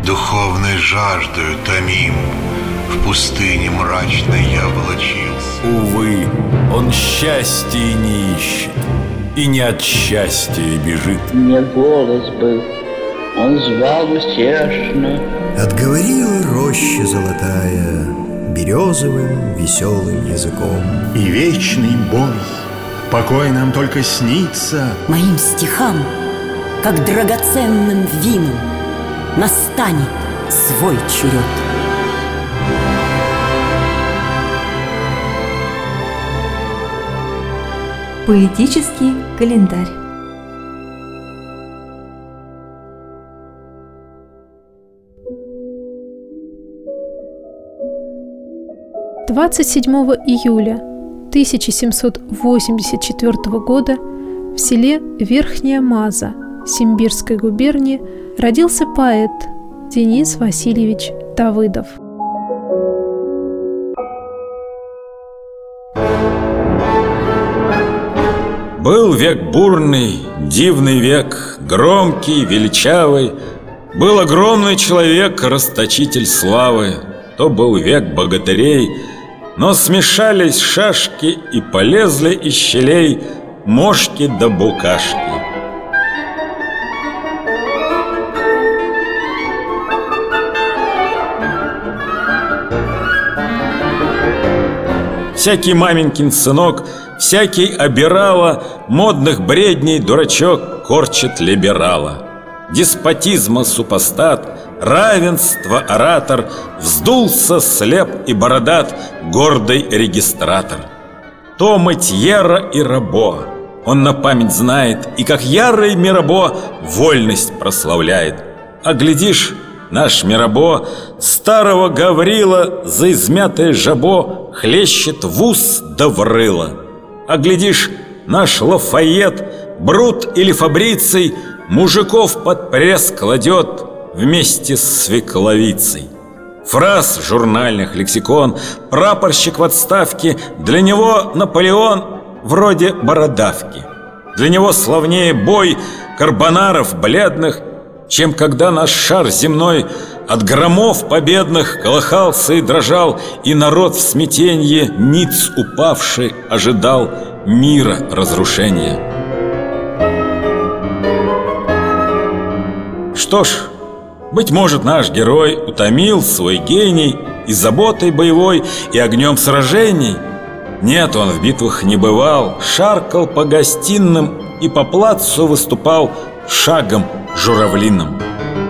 Духовной жаждою томим, в пустыне мрачной я волочился. Увы, он счастья не ищет, и не от счастья бежит. Мне голос был, он звал утешно. Отговорила роща золотая березовым веселым языком. И вечный бой, покой нам только снится. Моим стихам, как драгоценным винам, настанет свой черед. Поэтический календарь. – 27 июля 1784 года в селе Верхняя Маза Симбирской губернии родился поэт Денис Васильевич Давыдов. Был век бурный, дивный век, громкий, величавый. Был огромный человек, расточитель славы. То был век богатырей, но смешались шашки и полезли из щелей мошки да букашки. Всякий маменькин сынок, всякий обирала, модных бредней дурачок корчит либерала. Деспотизма супостат, равенства оратор, вздулся слеп и бородат гордый регистратор. То Матьера и Рабо он на память знает, и как ярый Мирабо вольность прославляет. А глядишь, наш Мирабо старого Гаврила за измятое жабо хлещет в ус да в рыло. А глядишь, наш Лафайет, Брут или Фабриций мужиков под пресс кладет вместе с свекловицей. Фраз журнальных лексикон, прапорщик в отставке, для него Наполеон вроде бородавки. Для него славнее бой карбонаров бледных, чем когда наш шар земной от громов победных колыхался и дрожал, и народ в смятенье ниц упавший ожидал мира разрушения. Что ж, быть может, наш герой утомил свой гений и заботой боевой, и огнем сражений. Нет, он в битвах не бывал, шаркал по гостиным и по плацу выступал шагом журавлиным.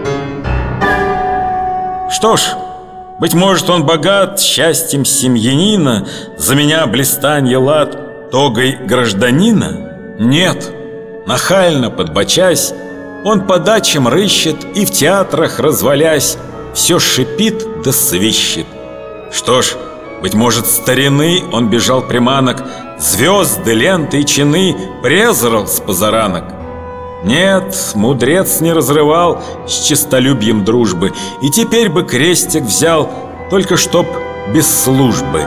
Что ж, быть может, он богат счастьем семьянина, за меня блистанье лад тогой гражданина? Нет, нахально подбочась, он по дачам рыщет и в театрах развалясь все шипит да свищет. Что ж, быть может, старины он бежал приманок, звезды, ленты и чины презрел с позаранок. Нет, мудрец не разрывал с честолюбием дружбы, и теперь бы крестик взял, только чтоб без службы.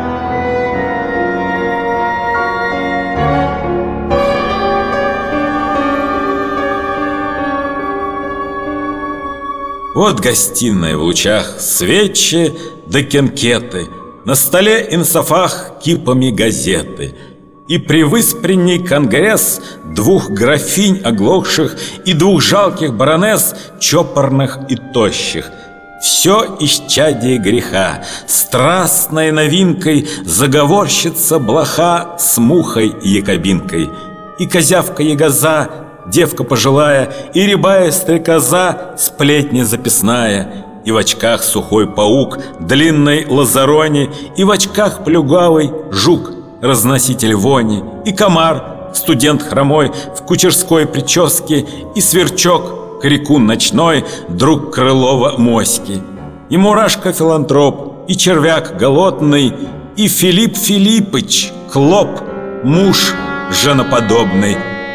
Вот гостиная в лучах, свечи да кенкеты, на столе и на софах кипами газеты. И превыспренний конгресс двух графинь оглохших и двух жалких баронесс чопорных и тощих. Все исчадие греха, страстной новинкой заговорщица блоха с мухой якобинкой. И козявка-ягоза, девка пожилая, и рябая стрекоза, сплетня записная, и в очках сухой паук, длинной лазарони, и в очках плюгавый жук, разноситель вони, и комар, студент хромой в кучерской прическе, и сверчок, крикун ночной, друг Крылова моськи, и мурашка-филантроп, и червяк голодный, и Филипп Филиппыч, клоп, муж женоподобный.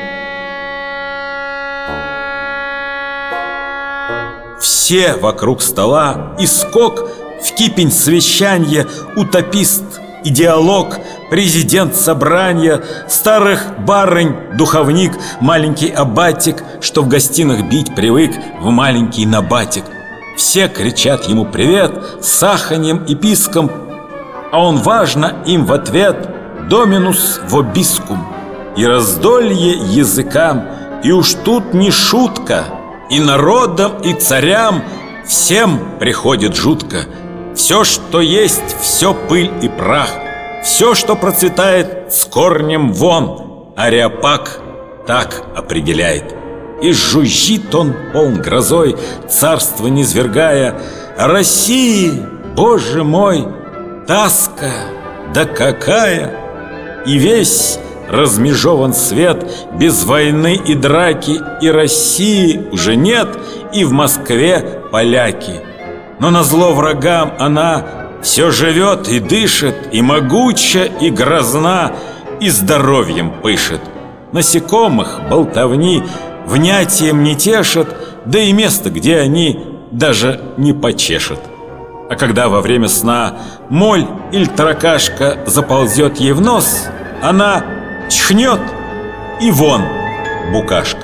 Все вокруг стола, и скок в кипень совещанья, утопист, идеолог, президент собрания, старых барынь, духовник, маленький аббатик, что в гостинах бить привык в маленький набатик. Все кричат ему привет с аханьем и писком, а он важно им в ответ «Доминус вобискум» и раздолье языкам. И уж тут не шутка, и народам, и царям всем приходит жутко. Все, что есть, все пыль и прах, все, что процветает, с корнем вон. Ареопаг так определяет. И жужжит он полн грозой, царство низвергая: «России, Боже мой, таска, да какая!» И весь размежован свет, без войны и драки, и России уже нет, и в Москве поляки. Но назло врагам она все живет и дышит, и могуча, и грозна, и здоровьем пышет. Насекомых болтовни внятием не тешат, да и место, где они, даже не почешет. А когда во время сна моль или таракашка заползет ей в нос, она чхнет, и вон букашка.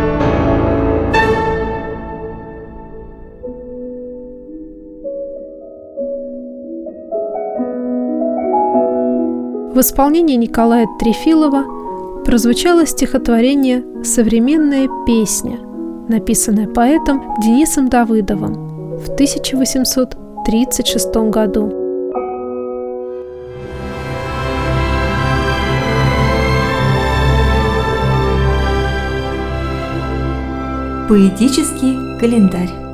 В исполнении Николая Трефилова прозвучало стихотворение «Современная песня», написанное поэтом Денисом Давыдовым в 1836 году. Поэтический календарь.